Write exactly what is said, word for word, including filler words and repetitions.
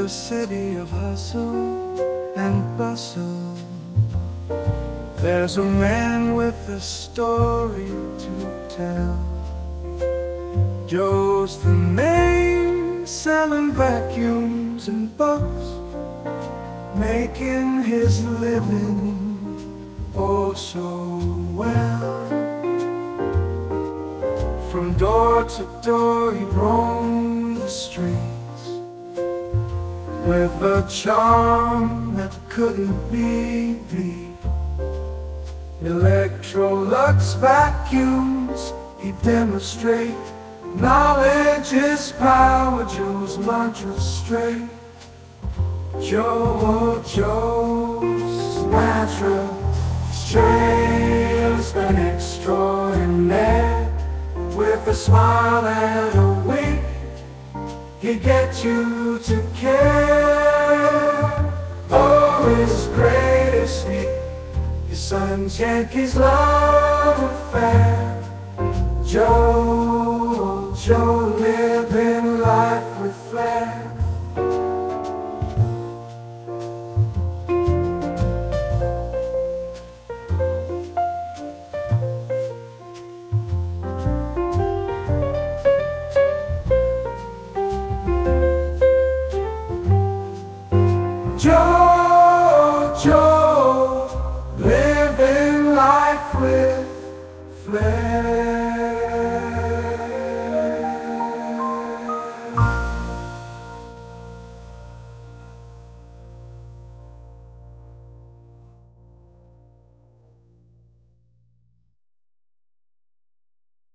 the city of hustle and bustle, there's a man with a story to tell. Joe's the name, selling vacuums and books, making his living oh so well. From door to door he roamed the streets with a charm that couldn't be beat. Electrolux vacuums he demonstrate. Knowledge is power, Joe's mantra straight. Joe, Joe's mantra straight and extraordinaire. With a smile and a wink, he'd get you to care. Oh, his greatest feat, his son's Yankees love affair. Joe, Joe